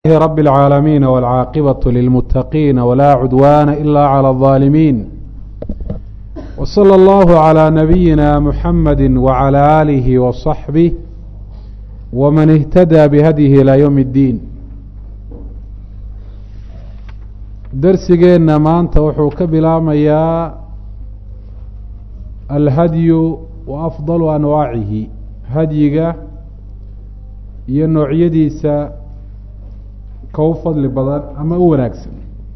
رب العالمين والعاقبة للمتقين ولا عدوان إلا على الظالمين وصلى الله على نبينا محمد وعلى آله وصحبه ومن اهتدى بهديه إلى يوم الدين. درسigeenna maanta wuxuu ka bilaabmayaa alhadyu wa afdalu anwaacihi, hadyiga iyo noocyadiisa ka u fadli badan ama u wanaagsan.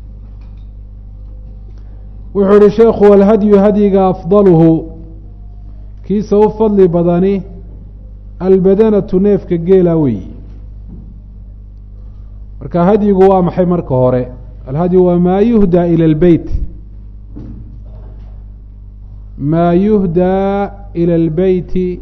wuxuu ihi sheekhu alhadyu hadyiga afdaluhu kiisa u fadli badani albadanatu neefka geela weyi. marka hadyigu waa maxay? marka hore alhadyu waa maa yuhdaa ila اlbeyt, maa yuhdaa ila اlbeyti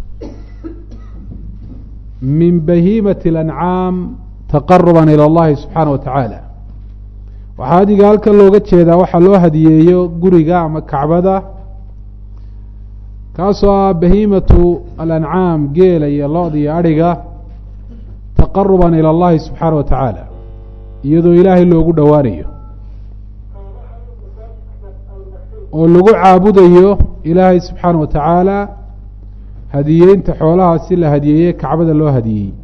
min bahiimati اlancaam taqaruban ilى اllahi subxaanaه wa tacaala. waxaa hadiga halkan looga jeedaa waxaa loo hadiyeeyo guriga ama kacbada, kaasoo ah bahiimatu alancaam, geela iyo lo-da iyo adhiga, taqaruban ilى اllahi subxaanaه wa tacaala, iyadoo ilaahay loogu dhowaanayo oo lagu caabudayo ilaahay subxaanaه wa tacaala. hadiyeynta xoolahaasi la hadiyeeyey kacbada loo hadiyey.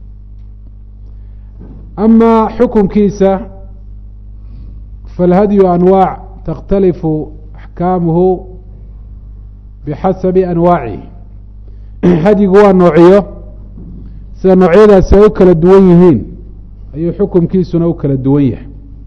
ama xukunkiisa falhadyu anwaac takhtalifu axkaamuhu bixasabi anwaacihi. hadyigu waa noocyo, sida noocyadaasi ay u kala duwan yihiin ayuu xukunkiisuna u kala duwan yahay.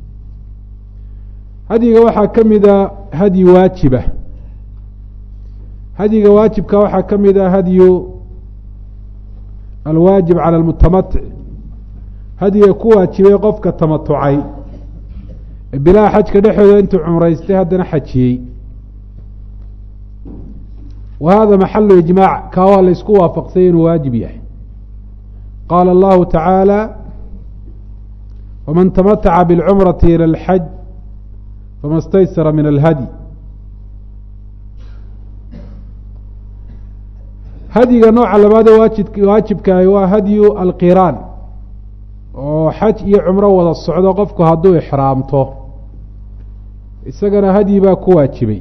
hadyiga waxaa ka mida hadyi waajiba. hadyiga waajibka waxaa ka mid a hadyu alwaajib cala almutamatic, hadyiga ku waajibay qofka tamatucay bilaa xajka dhexooda intuu cumraystay haddana xajiyey. wa hada maxalu ijmaac, kaa waa la isku waafaqsay inuu waajib yahay. qaala allahu tacaala waman tamataca biاlcumrati ilى اlxaj fama staysara min alhadyi. hadyiga nooca labaad ee waajibkaahi waa hadyu alqiraan, oo xaj iyo cumro wada socdo qofku hadduu ixraamto isagana hadyi baa ku waajibay.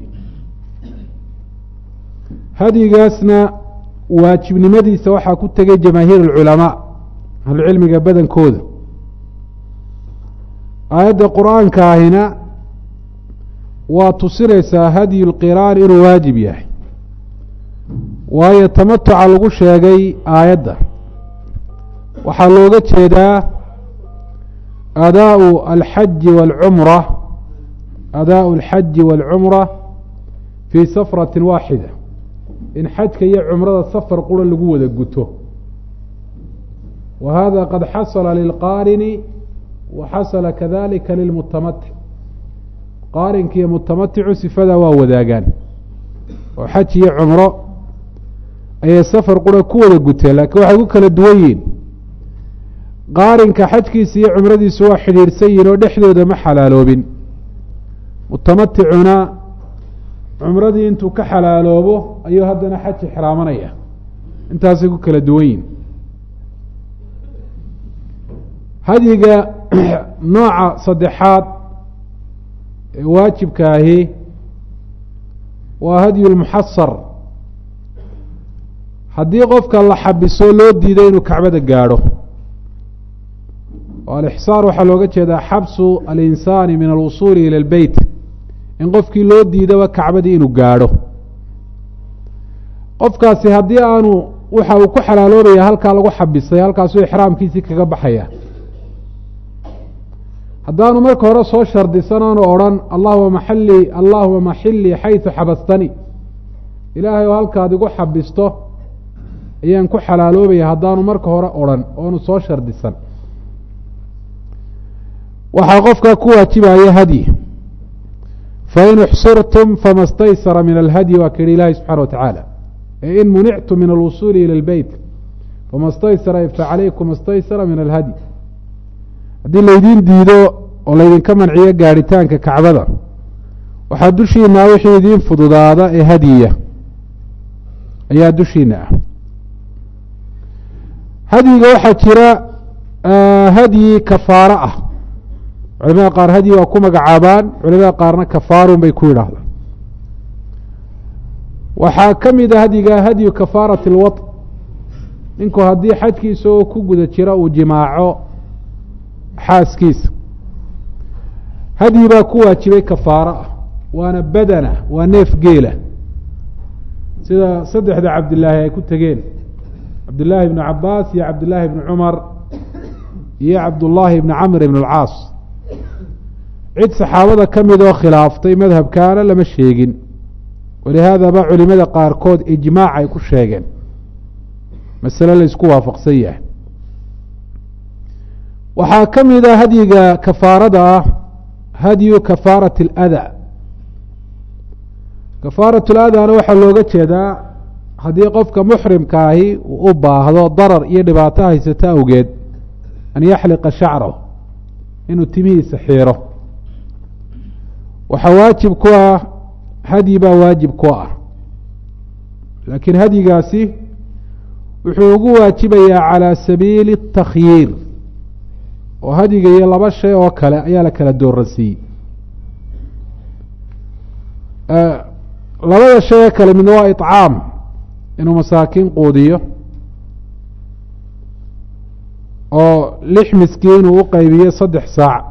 hadyigaasna waajibnimadiisa waxaa ku tegay jamaahiir alculamaa, ahlucilmiga badankooda. aayadda qur-aanka ahina waa tusinaysaa hadyu lqiraan inuu waajib yahay, waayo tamatuca lagu sheegay aayadda waxaa looga jeedaa adaau alxaji waalcumra, adaau alxaji waalcumra fii safratin waaxida, in xajka iyo cumrada safar qura lagu wada guto. wa hada qad xasala lilqaarini wa xasala kadalika lilmutamatic. qaarinka iyo mutamaticu sifadaa waa wadaagaan, oo xaj iyo cumro ayay safar qura ku wada guteen, laakiin waxay ku kala duwan yihiin. qaarinka xajkiisa iyo cumradiisu waa xidhiidhsan yihin oo dhexdooda ma xalaaloobin. mutamaticuna cumradii intuu ka xalaaloobo ayuu haddana xaj ixraamanaya. intaasay ku kala duwan yihin. hadyiga nooca saddexaad ee waajibkaahi waa hadyu lmuxasar. haddii qofka la xabiso loo diiday inuu kacbada gaadho, oo alixsaar waxaa looga jeedaa xabsu alinsaani min alwusuuli ila اlbeyt, in qofkii loo diidaba kacbadii inuu gaadho. qofkaasi haddii aanu waxa uu ku xalaaloobaya halkaa lagu xabisay, halkaasuu ixraamkiisii kaga baxaya. haddaanu marka hore soo shardisan aanu odhan allahuma maxilii xayثu xabastani, ilaahay oo halkaad igu xabisto ayaan ku xalaaloobaya, haddaanu marka hore odhan oonu soo shardisan, waxaa qofkaa ku waajibaya hadyi. fain uxsirtum fama staysara min alhadyi, waa ka yihi ilaahi subxana wa tacaala. in munictum min alwusuuli ilى اlbeyt fama staysara facalaykum staysara min alhadyi. haddii laydin diido oo laydinka manciyo gaadhitaanka kacbada, waxaa dushiina wixii idiin fududaada ee hadyiya ayaa dushiina ah. hadyiga waxaa jira hadyi kafaaro ah culamada qaar hadyi waa ku magacaabaan culamada qaarna kafaarun bay ku yidhaahdaan waxaa ka mid a hadyiga hadyu kafaarati اlwaط ninku haddii xajkiisa oo ku guda jira uu jimaaco xaaskiisa hadyi baa ku waajibay kafaaro ah waana badana waa neef geela sida saddexda cabdilaahi ay ku tegeen cabdillaahi ibnu cabaas iyo cabdillaahi ibnu cumar iyo cabdullaahi ibni camr ibn اlcaas cid saxaabada ka mid oo khilaaftay madhabkaana lama sheegin walihaadaba culimada qaarkood ijmaac ay ku sheegeen masale la isku waafaqsan yahay waxaa ka mid a hadyiga kafaarada ah hadyu kafaarati اlأdaa kafaaraة اlأdaana waxaa looga jeedaa haddii qofka muxrimka ahi uu u baahdo darar iyo dhibaato haysata awgeed an yaxliqa shacrahu inuu timihiisa xiiro waxaa waajib ku ah hadyi baa waajib ku ah laakiin hadyigaasi wuxuu ugu waajibayaa calى sabiili الtakhyiir oo hadyiga iyo laba shay oo kale ayaa la kala dooransiiyey labada shay oo kale midna waa iطcaam inuu masaakiin quudiyo oo 6 miskiin uu uqeybiyo 3 saac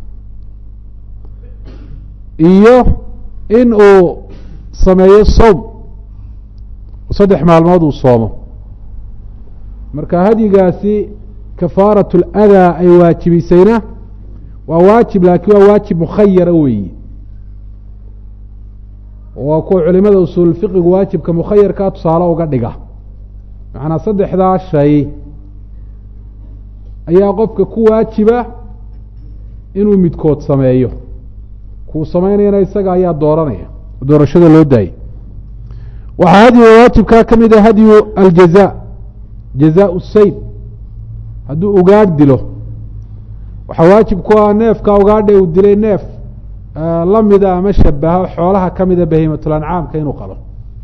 iyo in uu sameeyo sowm 3 maalmood uu soomo marka hadyigaasi kafaaraة اlأdaa ay waajibisayna waa waajib laakiin waa waajib mukhayara weeyi waa kuwa culimada usuul fiqigu waajibka mukhayarkaa tusaale uga dhiga macnaa 3daa shay ayaa qofka ku waajiba inuu midkood sameeyo kuu samaynayana isaga ayaa dooranaya doorashada loo daayay waxaa hadyiga waajibkaa ka mid a hadyu aljaza jazaء sayd hadduu ugaadh dilo waxaa waajib ku ah neefka ugaadha uu dilay neef lamida ama shabaho xoolaha ka mida bahiimatlancaamka inuu qalo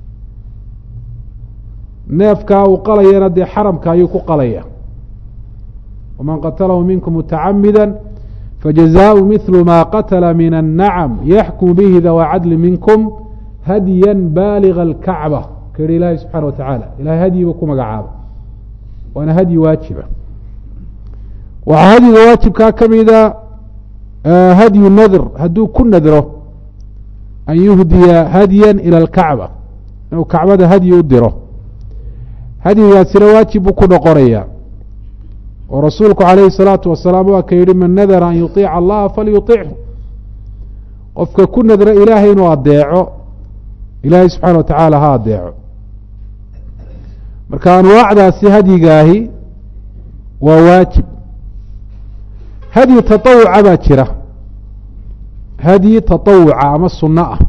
neefkaa uu qalayana dee xaramka ayuu ku qalaya waman qatalahu minkum mutacamida fajazaءu mihlu ma qatla min الnacam yaxkum bihi dawa cadli minkum hadya baaliga اlkacba ka yihi ilaahi subxaana wa tacaala ilahay hadyiba ku magacaaba waana hadyi waajiba waxaa hadyiga waajibkaa ka mida hadyu nadr hadduu ku nadro an yuhdiya hadya ilى اlkacba inuu kacbada hadyi u diro hadyigaasina waajib buu ku noqonaya oo rasuulku calayhi الsalaatu wasalaam waa ka yihi man nadara an yuطiica allaha falyuطichu qofka ku nadra ilaahay inuu adeeco ilaahay subxaana wa tacaala ha adeeco marka anwaacdaasi hadyigaahi waa waajib hadyi taطawuca baa jira hadyi taطawuca ama suno ah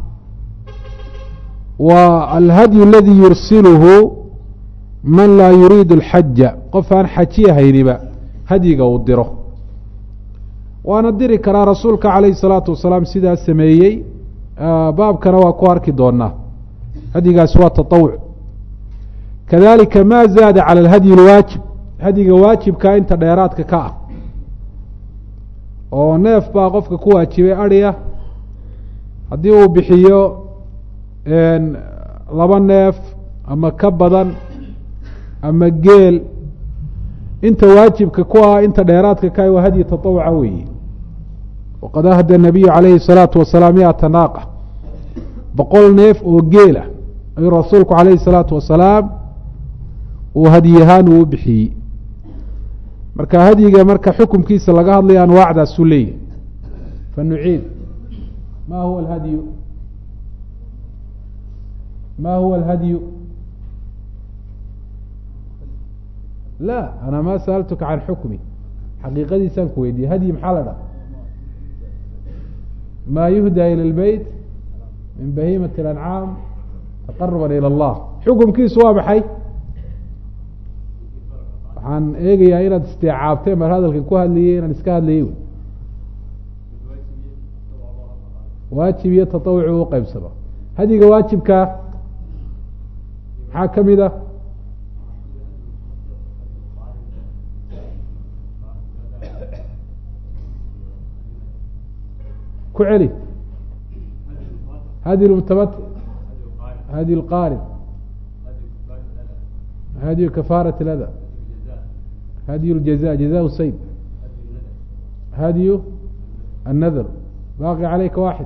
waa alhadyu aladi yursilhu man laa yuriidu اlxaja qof aan xajiya hayniba hadyiga uu diro waana diri karaa rasuulka calayhi الsalaatu wasalaam sidaa sameeyey baabkana waa ku arki doonaa hadyigaasi waa taطawuc kadalika ma zaada calى اlhadyi اlwaajib hadyiga waajibkaa inta dheeraadka ka ah oo neef baa qofka ku waajibay adhiya haddii uu bixiyo 2 neef ama ka badan ama geel inta waajibka ku ah inta dheeraadka ka waa hadyi taطawuca weeye waqad ahda الnabiyu calayhi الsalaatu wasalaam 100 naaqa 100 neef oo geela ayuu rasuulku calayhi الsalaatu wasalaam uu hadyahaan uu bixiyey marka hadyiga marka xukumkiisa laga hadlayo anwaacdaasuu leeyahy fanuciid ma huwa اlhadyu ma huwa اlhadyu la ana ma sa'altuka can xukmi xaqiiqadiisaan ku weydiiyey hadyi maxaa la dhaha ma yuhda ilى اlbeyt min bahiimaة اlancaam taqaruba ilى اllah xukumkiisu waa maxay waxaan eegayaa inaad istiicaabteen mar hadalkan ku hadlayey inaan iska hadlayey waajib iyo taطawuc u qeybsama hadyiga waajibkaa maxaa ka mid a كعلي هدي المتمتع هدي القارن هدي كفارة الأذى هدي الجزاء جزاء السيد هدي النذر باقي عليك واحد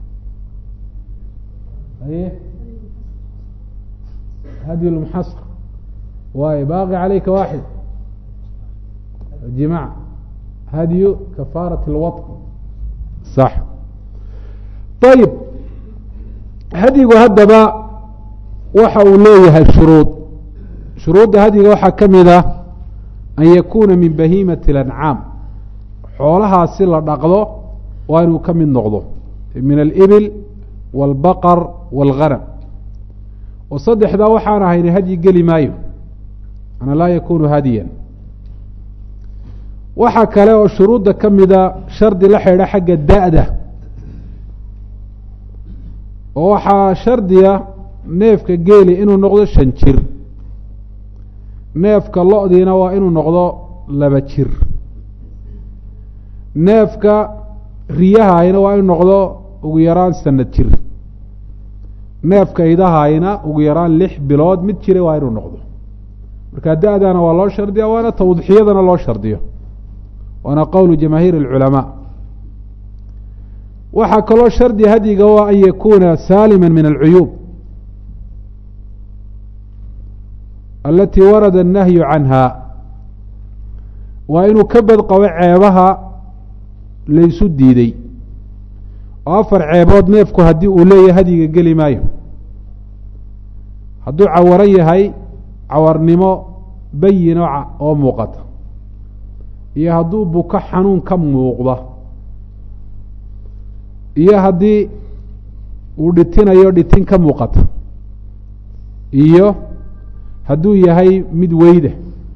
ايه هدي المحصر واي باقي عليك واحد الجماع هدي كفارة الوطن صح طيب هديgu haddaba waxa uu leeyahay shuruud shuruudda hadiga waxaa ka mid ah an yakuuna min bahiimati اlancaam xoolahaasi la dhaqdo waa inuu ka mid noqdo min alibil wاlbaqar wاlghanam oo saddexdaa waxaan ahayna hadyi geli maayo ana laa yakunu hadiyan waxaa kale oo shuruudda ka mida shardi la xidha xagga da'da oo waxaa shardiya neefka geeli inuu noqdo 5 jir neefka lo-diina waa inuu noqdo 2 jir neefka riyahayna waa inuu noqdo ugu yaraan sanad jir neefka idahayna ugu yaraan 6 bilood mid jire waa inuu noqdo marka da-dana waa loo shardiya waana tawdixiyadana loo shardiyo waana qowlu jamaahiir اlculamaa waxaa kaloo shardi hadyiga waa an yakuuna saalima min alcuyuub alatii warada الnahyu canha waa inuu ka badqabo ceebaha laysu diiday oo 4 ceebood neefku haddii uu leeyahay hadyiga geli maayo hadduu cawaran yahay cawarnimo bayino oo muuqata iyo hadduu buko xanuun ka muuqda iyo haddii uu dhitinayo dhitin ka muuqata iyo hadduu yahay mid weyda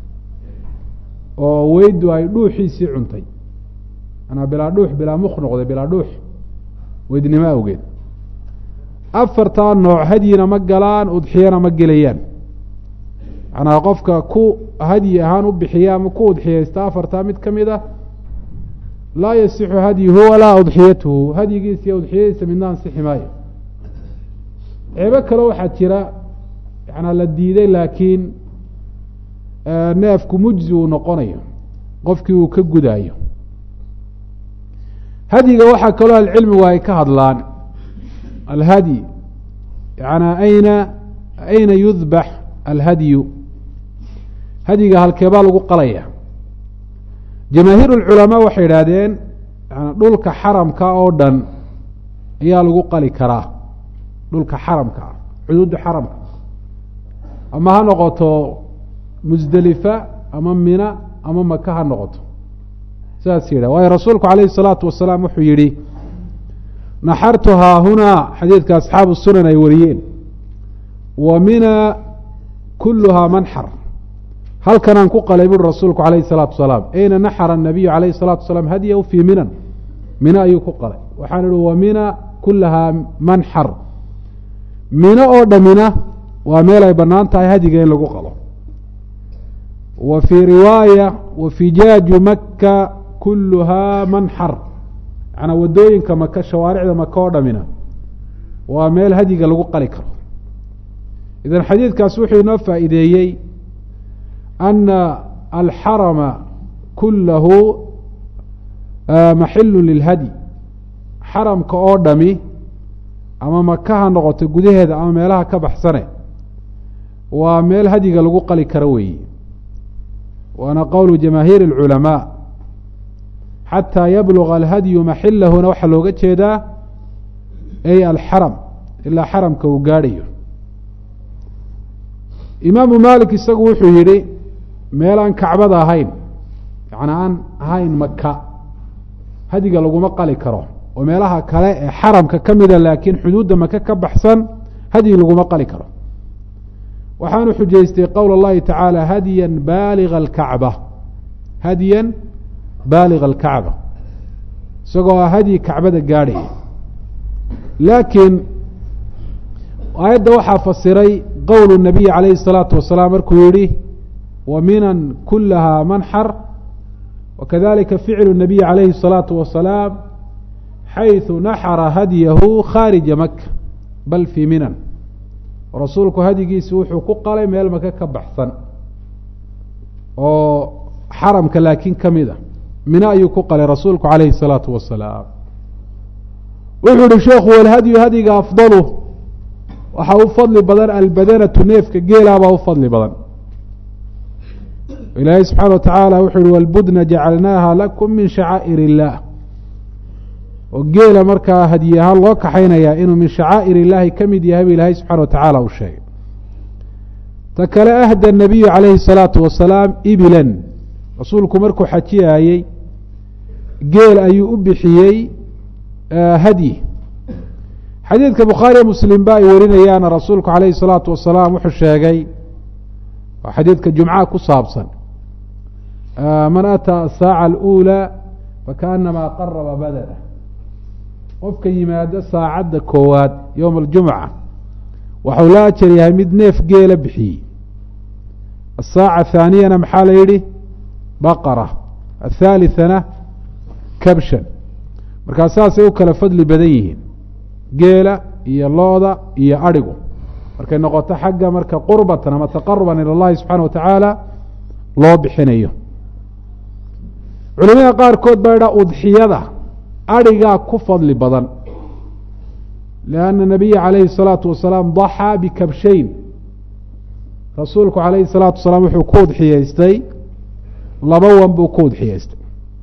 oo weydu ay dhuuxiisii cuntay anaa bilaa dhuux bilaa muk noqday bilaa dhuux weydnimo awgeed 4taa nooc hadyina ma galaan udxiyana ma gelayaan manaa qofka ku hadyi ahaan u bixiya ama ku udxiyaysta 4taa mid ka mid ah laa yasixu hadyuhu walaa udxiyatuhu hadyigiisa iyo udxiyadiisa midna ansixi maayo ceebo kale waxaa jira yanaa la diiday laakiin neefku mujzi uu noqonayo qofkii uu ka gudaayo hadyiga waxaa kaloo ahlucilmigu ay ka hadlaan alhadyi yanaa ayna yudbax alhadyu hadyiga halkeebaa lagu qalaya jamaahiir اlculamaa waxay yidhaahdeen dhulka xaramka oo dhan ayaa lagu qali karaa dhulka xaramka ah xuduudda xaramka ama ha noqoto musdelifa ama mina ama maka ha noqoto sidaas yidhah waayo rasuulku calayhi الsalaatu wasalaam wuxuu yihi naxartuhaa hunaa xadiidka asxaabu sunan ay wariyeen wa mina kuluhaa manxar halkanaan ku qalay buri rasuulku calayh الsalaatu wasalaam ayna naxara الnabiyu calayh الsalaatu wasalaam hadyahu fii minan mina ayuu ku qalay waxaan ihi wa mina kulahaa manxar mino oo dhamina waa meel ay banaan tahay hadyiga in lagu qalo wa fii riwaaya wa fijaaju maka kuluhaa manxar yanaa wadooyinka maka shawaaricda maka oo dhamina waa meel hadyiga lagu qali karo idan xadiidkaas wuxuu inoo faa'iideeyey ana alxarama kulahu maxilu lilhadyi xaramka oo dhami ama maka ha noqoto gudaheeda ama meelaha ka baxsane waa meel hadyiga lagu qali karo weeye waana qowlu jamaahiir اlculamaa xataa yabluga alhadyu maxilahuna waxaa looga jeedaa ay alxaram ilaa xaramka uu gaadhayo imaamu malik isagu wuxuu yihi meel aan kacbada ahayn yani aan ahayn maka hadyiga laguma qali karo oo meelaha kale ee xaramka ka mida laakiin xuduudda maka ka baxsan hadyi laguma qali karo waxaanu xujaystay qowl اllahi tacaala hadyan baaliga alkacba hadyan baaliga alkacba isagoo ah hadyi kacbada gaadhaya laakiin aayadda waxaa fasiray qowl الnabiy calayhi الsalaatu wasalaam markuu yihi wa minan kulahaa manxar wakadalika ficlu الnabiy calayhi الsalaatu wasalaam xayثu naxara hadyahu khaarija maka bal fii minan rasuulku hadyigiisi wuxuu ku qalay meel maka ka baxsan oo xaramka laakiin ka mid a mina ayuu ku qalay rasuulku calayhi الsalaatu wasalaam wuxuu uhi sheekhu walhadyu hadyiga afdalu waxaa u fadli badan albadanatu neefka geelaabaa u fadli badan ilaahay subxaana wa tacaala wuxuu uhi walbudna jacalnaaha lakum min shacaa'ir illah oo geela markaa hadyi ahaan loo kaxaynayaa inuu min shacaa'ir illaahi ka mid yahay bu ilaahay subxana wa tacaala uu sheegay ta kale ahda nabiyu calayhi الsalaatu wasalaam ibilan rasuulku markuu xajiyaayey geel ayuu u bixiyey hadyi xadiidka bukhaariya muslim ba ay warinayaana rasuulku calayhi الsalaatu wasalaam wuxuu sheegay waa xadiidka jumcaha ku saabsan man ataa asaaca alأuulى fakaأnamaa qaraba badana qofka yimaado saacadda koowaad yowma aljumca waxau la ajar yahay mid neef geela bixiyey asaaca thaaniyana maxaa la yidhi baqara athaalithana kabshan markaa saasay u kala fadli badan yihiin geela iyo looda iyo adhigu markay noqoto xagga marka qurbatan ama taqaruban ila اllahi subxaana wa tacaala loo bixinayo culimada qaarkood baa idhaa udxiyada adhigaa ku fadli badan lianna nabiya calayhi الsalaatu wasalaam daxaa bikabshayn rasuulku calayhi الsalaatu wasalaam wuxuu ku udxiyeystay laba wan buu ku udxiyeystay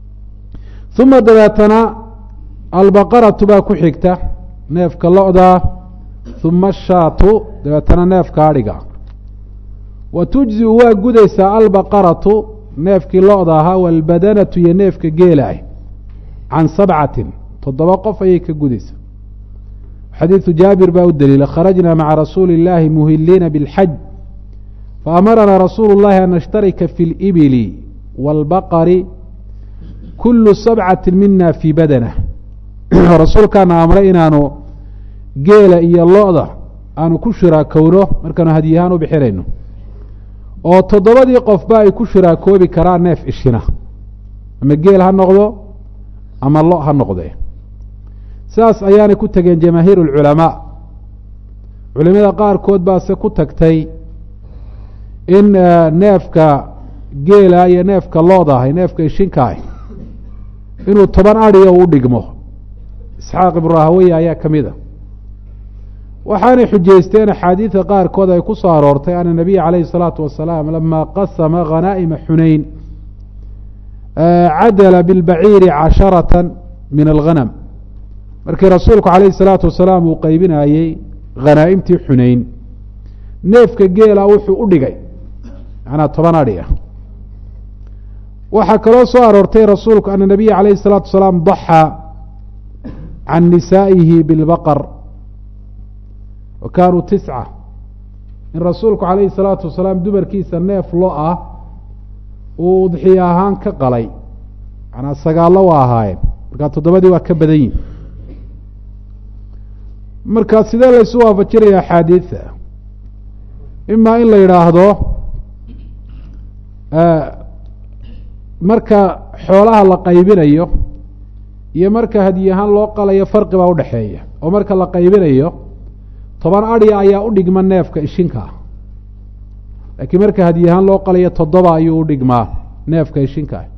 uma dabeetana albaqaratu baa ku xigta neefka lo-da uma ashaatu dabeetana neefka adhiga wa tujziu waa gudaysaa albaqaratu neefkii lo-da ahaa walbadanatu iyo neefka geela ah can sabcatin 7 qof ayay ka gudaysaa xadiidu jaabir baa u daliila kharajna maca rasuuli اllaahi muhiliina biاlxaj faamaranaa rasuulu اllahi an nashtarika fi اlibili wاlbaqari kulu 7 mina fii badana rasuulkaana amray inaanu geela iyo lo-da aanu ku shiraakowno markaanu hadyahaan u bixinayno oo 7 qofba ay ku shiraakoobi karaan neef ishina ama geel ha noqdo ama lo ha noqdee saas ayaanay ku tageen jamaahiir اlculamaa culimada qaarkood baase ku tagtay in neefka geela iyo neefka looda ahay neefka ishinka ah inuu 10 adhiga u dhigmo isxaaq ibnu rahaweye ayaa ka mid a waxaanay xujaysteen axaadiida qaarkood ay ku soo aroortay ana nabiya calayhi الsalaatu wasalaam lama qasama khanaa'ima xunayn cadala bilbaciiri 10 min alghanam markii rasuulku calayhi الsalaatu wasalaam uu qeybinayey khanaa'imtii xunayn neefka geela wuxuu u dhigay manaa 10 adhiga waxaa kaloo soo aroortay rasuulku ana nabiya calayhi الsalaatu wasalaam daxaa can nisaa'ihi biاlbaqar wa kaanuu 9 in rasuulku calayhi الsalaatu wasalaam dumarkiisa neef lo ah uu udxiya ahaan ka qalay manaa 9 waa ahaayeen markaa 7 waa ka badan yihin markaa sidee laysu waafajinaya axaadiida imaa in la yidhaahdo marka xoolaha la qaybinayo iyo marka hadyi ahaan loo qalayo farqi baa udhaxeeya oo marka la qaybinayo 10 adhiga ayaa u dhigma neefka ishinka ah laakiin marka hadyi ahaan loo qalayo 7 ayuu u dhigmaa neefka ishinka ah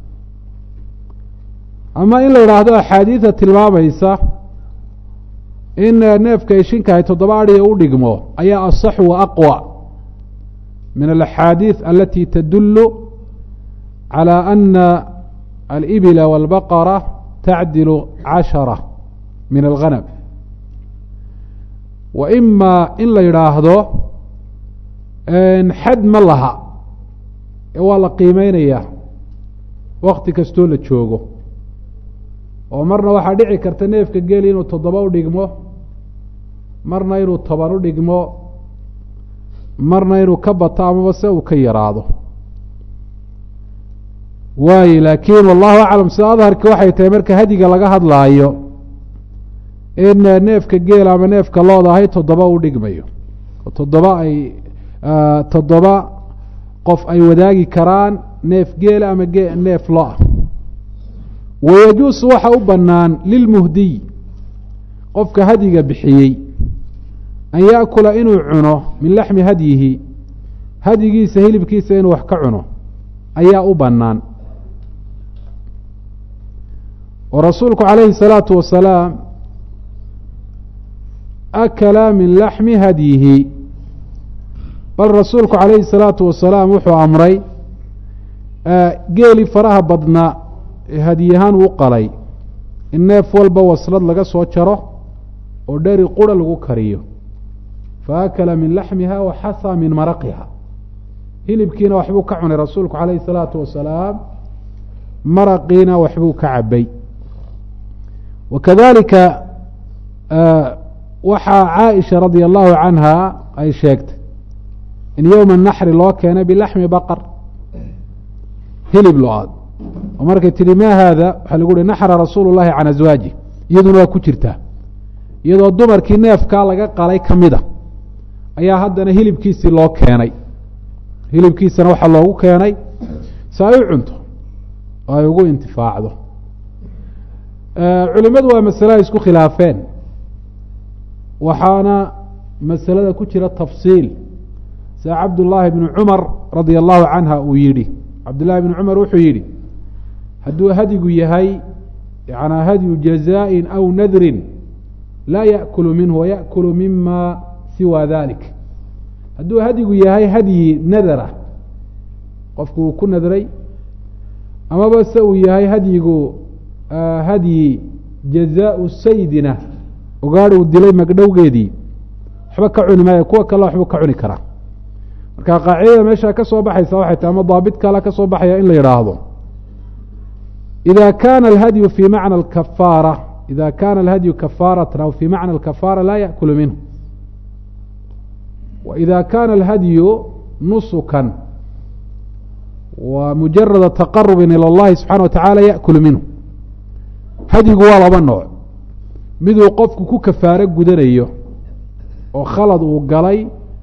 ama in la yidhaahdo axaadiida tilmaamaysa in neefka ishinka ahy 7 adhiga u dhigmo ayaa asax wa aqwa min alaxaadiid alati tadulu calى ana alibila wاlbaqara tacdilu 10 min alghanam wa ima in la yidhaahdo xad ma laha ee waa la qiimeynaya wakti kastoo la joogo oo marna waxaa dhici karta neefka geli inuu 7 u dhigmo marna inuu 10 u dhigmo marna inuu ka bato amaba se uu ka yaraado waayo laakiin wallahu aclam sida adharki waxay tahay marka hadyiga laga hadlaayo in neefka geel ama neefka looda ahay 7 u dhigmayo oo 7 qof ay wadaagi karaan neef geela ama neef lo-a wayajuusu waxa u banaan lilmuhdiy qofka hadyiga bixiyey an yaأkula inuu cuno min laxmi hadyihi hadyigiisa hilibkiisa inuu wax ka cuno ayaa u banaan oo rasuulku calayhi الsalaaةu wasalaam akala min laxmi hadyihi bal rasuulku calayhi الsalaaةu wasalaam wuxuu amray geeli faraha badnaa ee hadyahaan uu qalay in neef walba waslad laga soo jaro oo dheri qura lagu kariyo faakala min laxmiha waxasa min maraqiha hilibkiina waxbuu ka cunay rasuulku calayhi الsalaaةu wasalaam maraqiina waxbuu ka cabay wakadalika waxaa caaisha radia allahu canha ay sheegtay in yowma naxri loo keenay bilaxmi baqar hilib lo-aad oo markay tihi ma haada waxaa lagu uhi naxra rasuulu llahi can aswaaji iyaduna waa ku jirtaa iyadoo dumarkii neefkaa laga qalay ka mida ayaa haddana hilibkiisii loo keenay hilibkiisana waxaa loogu keenay si ay u cunto oo ay ugu intifaacdo culimadu waa masale ay isku khilaafeen waxaana masalada ku jira tafsiil sida cabdullaahi bnu cumar radia allahu canha uu yidhi cabdullahi bnu cumar wuxuu yidhi hadduu hadyigu yahay yanaa hadyu jazaaءin aw nadrin laa yaأkulu minhu wayaأkulu mima siwa dalik hadduu hadyigu yahay hadyi nadara qofku uu ku nadray amaba se uu yahay hadyigu hadyi jazaau saydina ogaadh uu dilay magdhowgeedii waxba ka cuni maayo kuwa kale waxbuu ka cuni karaa marka qaacidada meesha ka soo baxaysa waxay tahay ama daabit kale ka soo baxaya in la yidhaahdo ida kana alhadyu fi macna alkafaara ida kana alhadyu kafaaratan aw fi macna alkafaara laa yaأkulu minhu waida kana alhadyu nusukan wa mujarada taqarubi ilى اllahi subxana wa taعala yaأkulu minhu hadyigu waa laba nooc miduu qofku ku kafaaro gudanayo oo khalad uu galay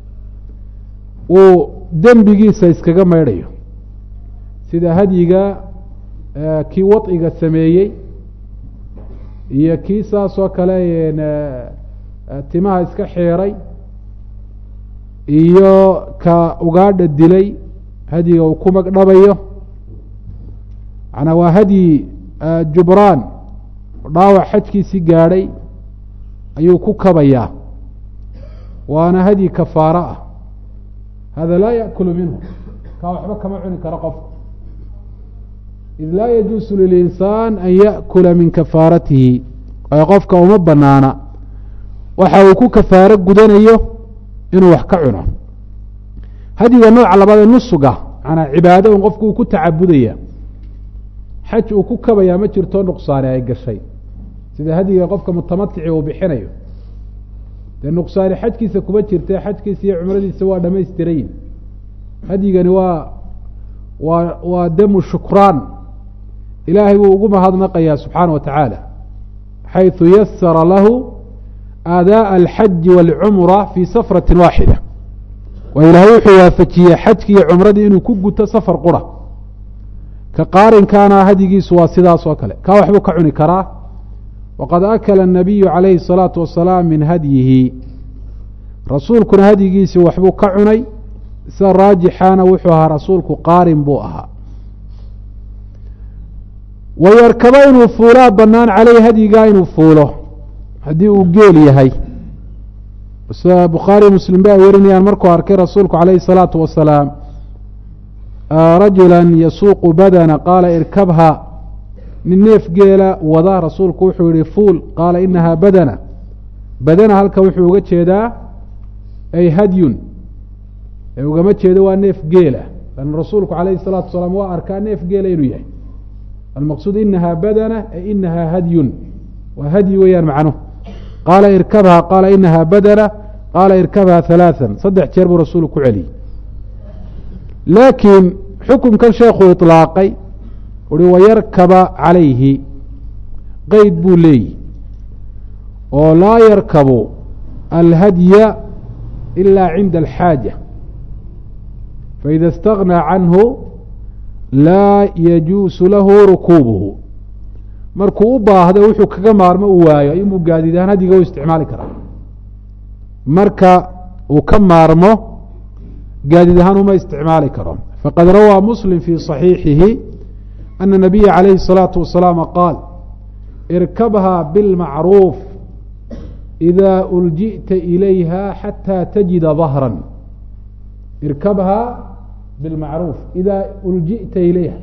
uu dembigiisa iskaga maydhayo sida hadyiga kii waطiga sameeyey iyo kii saas oo kale timaha iska xeeray iyo ka ugaadha dilay hadyiga uu ku magdhabayo manaa waa hadyi jubraan dhaawac xajkiisii gaadhay ayuu ku kabayaa waana hadyi kafaaro ah hada laa yaأkulu minhu kaa waxba kama cuni karo qofka id laa yajuusu lilinsaan an yaأkula min kafaaratihi waayo qofka uma banaana waxa uu ku kafaaro gudanayo inuu wax ka cuno hadyiga nooca labaadee nusuga manaa cibaado un qofku uu ku tacabudaya xaj uu ku kabayaa ma jirto nuqsaani ay gashay sida hadyiga qofka mutamatici uu bixinayo dee nuqsaani xajkiisa kuma jirte xajkiisa iyo cumradiisa waa dhamaystirayin hadyigani waa damu shukraan ilaahay buu ugu mahadnaqayaa subxaana wa tacaala xayثu yasara lahu aadaaءa alxaji wاlcumra fii safrati waaxida waa ilaahay wuxuu waafajiyey xajki iyo cumradii inuu ku guto safar qura ka qaarinkaana hadyigiisu waa sidaas oo kale kaa waxbuu ka cuni karaa waqad akala الnabiyu calayhi الsalaaةu wasalaam min hadyihi rasuulkuna hadyigiisii waxbuu ka cunay sida raajixaana wuxuu ahaa rasuulku qaarin buu ahaa wayarkabo inuu fuulaa banaan caleyh hadyigaa inuu fuulo haddii uu geel yahay sida bukhaari muslim ba ay warinayaan markuu arkay rasuulku calayhi الsalaaةu wasalaam rajula yasuuqu badana qaala irkabha nin neef geela wada rasuulku wuxuu yihi fuul qaala inaha badana badana halka wuxuu uga jeedaa ay hadyun ee ugama jeedo waa neef geela lan rasuulku calayhi الsalatu wasalaam waa arkaa neef geela inuu yahay almaqsuud inaha badana ay inaha hadyun waa hadyi weeyaan macnuhu qaala irkabha qaala inaha badana qaala irkabha ثalaaثa saddex jeer buu rasuulku ku celiyey laakiin xukunkan sheekuu iطlaaqay uhi wayarkaba calayhi qeyd buu leeyihi oo laa yarkabu alhadya ila cinda alxaaja faida اstaغnىa canhu laa yajuusu lahu rukuubuhu markuu u baahdo wuxuu kaga maarmo uu waayo inuu gaadiid ahaan hadiga u isticmaali karaa marka uu ka maarmo gaadiid ahaan uma isticmaali karo faqad rawaa muslim fii صaxiixihi ana الnabiya calayhi الsalaaةu wasalaam qaal irkabha biاlmacruuf إida uljiئta ilayha xatى tajida ظahra irkabha biاlmacruuf إida uljiئta ilayha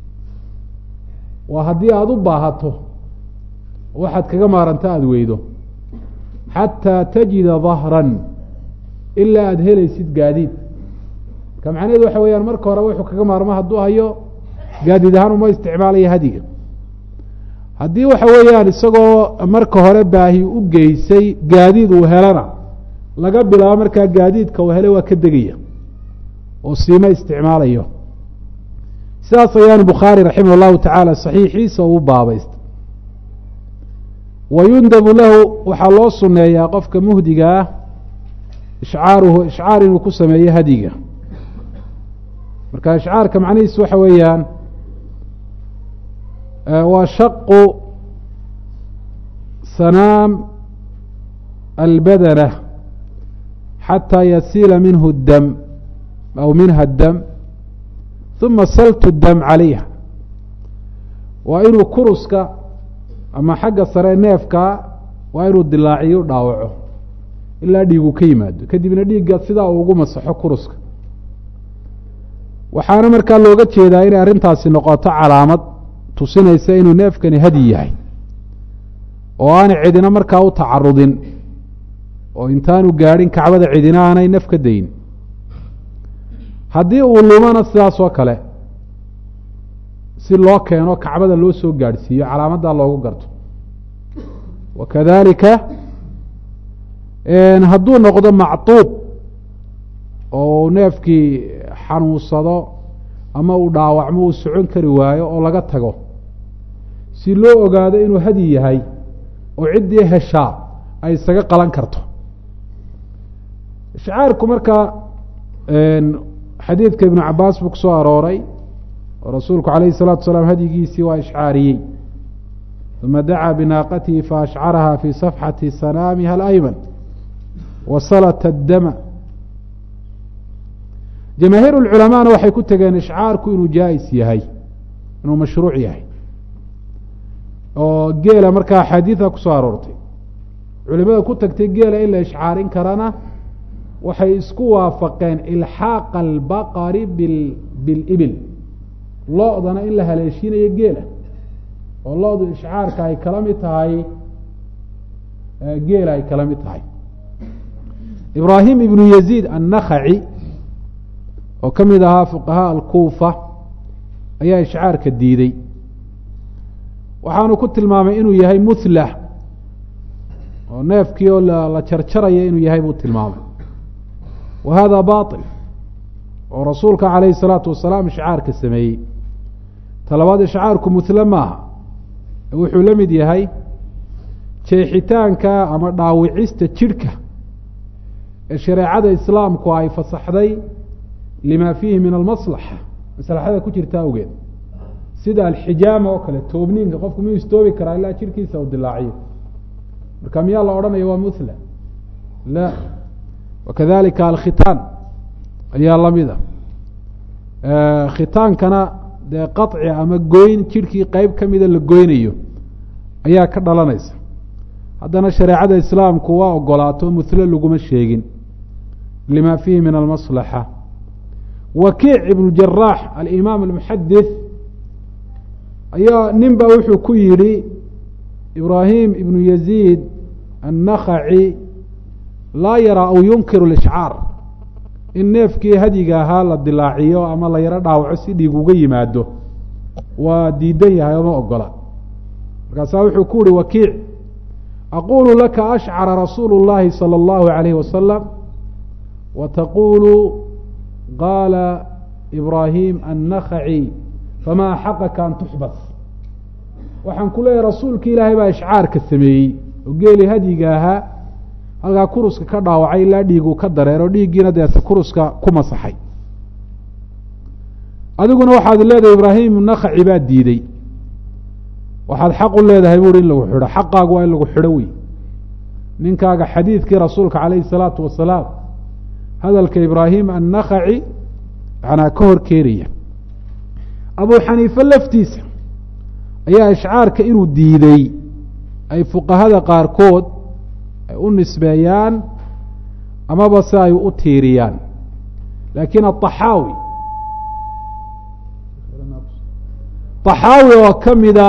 waa haddii aada u baahato waxaad kaga maaranta aada weydo xatىa tajida ظahra ilaa aada helaysid gaadiid marka macnaheedu waxa weeyaan marka hore wuxuu kaga maarmo hadduu hayo gaadiid ahaan uma isticmaalaya hadiga haddii waxa weeyaan isagoo marka hore baahi u geysay gaadiid uu helana laga bilaabo markaa gaadiidka uu helay waa ka degaya oo siima isticmaalayo sidaas ayaanu bukhaari raximah اllahu tacaala saxiixiisa uu baabaysta wayundabu lahu waxaa loo suneeyaa qofka muhdiga ah ishcaaruhu ishcaar inuu ku sameeyo hadiga marka ishcaarka macnihiisu waxa weeyaan waa shaqu sanaam albadana xatىa yasiila minhu اdam aw minha اdam uma saltu اdam calayha waa inuu kuruska ama xagga sare neefka waa inuu dilaaciyo dhaawaco ilaa dhiigu ka yimaado kadibna dhiigga sidaa uu ugu masaxo kuruska waxaana markaa looga jeedaa inay arrintaasi noqoto calaamad tusinaysa inuu neefkani hadi yahay oo aanay cidina markaa u tacarudin oo intaanu gaadhin kacbada cidina aanay naf ka dayn haddii uu lumana sidaas oo kale si loo keeno kacbada loo soo gaadhsiiyo calaamaddaa loogu garto wakadalika hadduu noqdo mactuub oo neefkii xanuunsado ama uu dhaawacmo uu socon kari waayo oo laga tago si loo ogaado inuu hadi yahay oo ciddii heshaa ay isaga qalan karto ishcaarku markaa xadiidka ibnu cabaas buu kusoo arooray oo rasuulku calayhi الsalatu wasalaam hadyigiisii waa ishcaariyey uma dacaa binaaqatihi faashcaraha fii safxati sanaamiha alayman wasalata اdama jamaahiir اculamaana waxay ku tegeen ishcaarku inuu jaa-is yahay inuu mashruuc yahay oo geela markaa axaadiida kusoo aroortay culimada ku tagtay geela in la ishcaarin karana waxay isku waafaqeen ilxaaqa albaqari bilibil lo-dana in la haleeshiinayo geela oo lo-du ishcaarka ay kala mid tahay geela ay kala mid tahay ibraahim ibnu yaziid annakhaci oo ka mid ahaa fuqahaa alkuufa ayaa ishcaarka diiday waxaanu ku tilmaamay inuu yahay muhlah oo neefkii oo la jarjaraya inuu yahay buu tilmaamay wa hada baطil oo rasuulka calayhi الsalaatu wasalaam ishcaarka sameeyey talabaad ishcaarku muhle maaha wuxuu la mid yahay jeexitaanka ama dhaawicista jidhka ee shareecada islaamku ay fasaxday lima fiihi min almaslaxa maslaxada ku jirta awgeed sida alxijaama oo kale toobniinka qofku miyuu istoobi karaa ilaa jidhkiisa uu dilaaciyo marka miyaa la odhanaya waa muhla la wakadalika alkhitaan ayaa lamida khitaankana dee qaطci ama goyn jidhkii qeyb kamida la goynayo ayaa ka dhalanaysa haddana shareecada islaamku waa ogolaato muhle laguma sheegin lima fiihi min almaslaxa wakiic ibnu jaraax alimaam almuxadith ayaa nin ba wuxuu ku yidhi ibraahim ibnu yaziid annakhaci laa yaraa aw yunkiru lishcaar in neefkii hadyiga ahaa la dilaaciyo ama la yaro dhaawaco si dhiig uga yimaado waa diidan yahay oo ma ogola markaasaa wuxuu ku yihi wakiic aqulu laka ashcara rasuulu اllahi salى اllahu عalayhi wasalam wa taqulu qaala ibraahim annakhaci famaa xaqaka an tuxbas waxaan ku leeyahay rasuulki ilaahay baa ishcaarka sameeyey oo geeli hadyiga ahaa halkaa kuruska ka dhaawacay ilaa dhiiguu ka dareero dhiiggiina deese kuruska ku masaxay adiguna waxaad leedahay ibraahim nakhaci baa diiday waxaad xaq u leedahay buuhi in lagu xidho xaqaagu waa in lagu xidho wey ninkaaga xadiidkii rasuulka calayhi الsalaatu wasalaam hadalka ibraahim annakhaci yanaa ka hor keenaya abu xaniife laftiisa ayaa ishcaarka inuu diiday ay fuqahada qaarkood ay u nisbeeyaan amaba se ay u tiiriyaan laakiin aلطaxaawi طaxaawi oo ka mida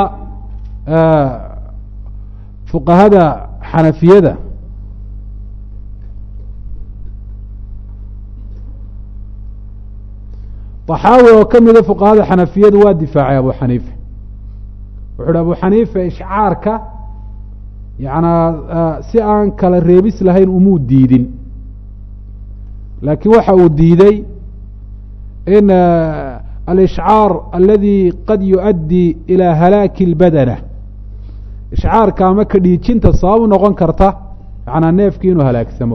fuqahada xanafiyada طaxaawi oo ka mida fuqahada xanafiyadu waa difaacay abu xaniife wuxu uhi abu xaniife ishcaarka yanaa si aan kala reebis lahayn umuu diidin laakiin waxa uu diiday in alishcaar aladi qad yuؤaddi ilى halaaki اlbadana ishcaarka ama ka dhiijinta sabab u noqon karta yanaa neefkii inuu halaagsamo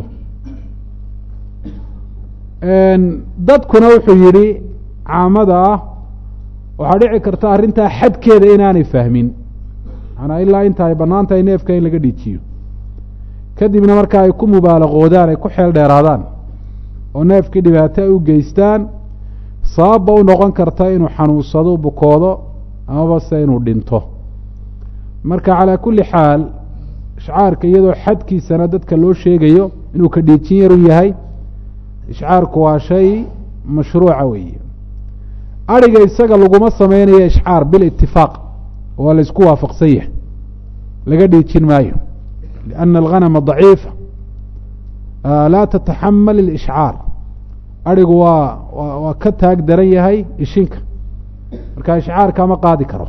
dadkuna wuxuu yihi caamada ah waxaa dhici karta arrintaa xadkeeda inaanay fahmin manaa ilaa inta ay bannaan tahay neefka in laga dhiijiyo kadibna marka ay ku mubaalaqoodaan ay ku xeel dheeraadaan oo neefkii dhibaato ay u geystaan sababba u noqon karta inuu xanuunsado bukoodo amaba se inuu dhinto marka calaa kulli xaal ishcaarka iyadoo xadkiisana dadka loo sheegayo inuu ka dhiijin yaru yahay ishcaarku waa shay mashruuca weeye ariga isaga laguma sameynayo ishcaar bilitifaaq waa la isku waafaqsan yahay laga dhiijin maayo lianna alghanama daciifa laa tataxamal ilishcaar arigu waa ka taag daran yahay ishinka marka ishcaarka ma qaadi karo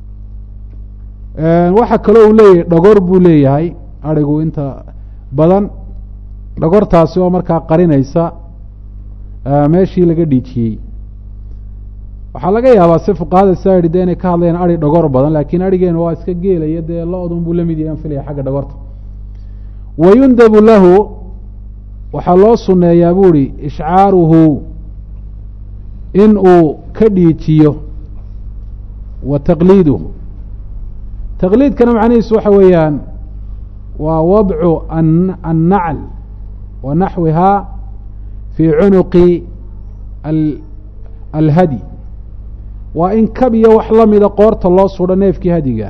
waxa kaloo uu leeyahay dhogor buu leeyahay arigu inta badan dhogortaasi oo markaa qarinaysa meeshii laga dhiijiyey waxaa laga yaabaa si fuqahada saa yihi de inay ka hadlayaan ari dhogor badan lakin arigeena waa iska geelaya dee lo-dun buu lamid yahay an filaya xagga dhogorta wayundabu lahu waxaa loo suneeyaa bu ihi ishcaaruhu in uu ka dhiijiyo wa taqliiduhu taqliidkana macnihiisu waxa weeyaan waa wadcu annacl wa naxwiha fii cunuqi alhadi waa in kab iyo wax lamida qoorta loo sudho neefkii hadiga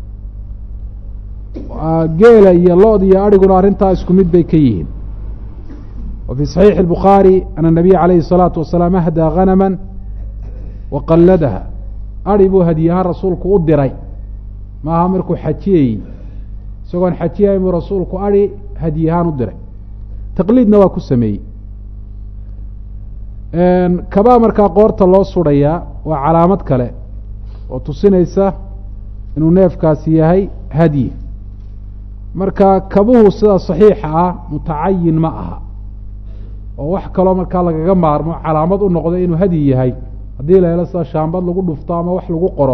aha geela iyo lo-d iyo ariguna arrintaa isku mid bay ka yihiin wa fii صaxiixi الbukhaarي ana الnabiya calayhi الsalaatu wasalaam ahdaa hanama waqalladaha ari buu hadiyahaan rasuulku u diray maaha markuu xajiyeyey isagoon xajiyahay buu rasuulku ari hadiyahaan u diray taqliidna waa ku sameeyey kabaa markaa qoorta loo sudhayaa waa calaamad kale oo tusinaysa inuu neefkaasi yahay hadyi marka kabuhu sida saxiixa ah mutacayin ma aha oo wax kaloo markaa lagaga maarmo calaamad u noqdo inuu hadyi yahay haddii la helo sida shaambad lagu dhufto ama wax lagu qoro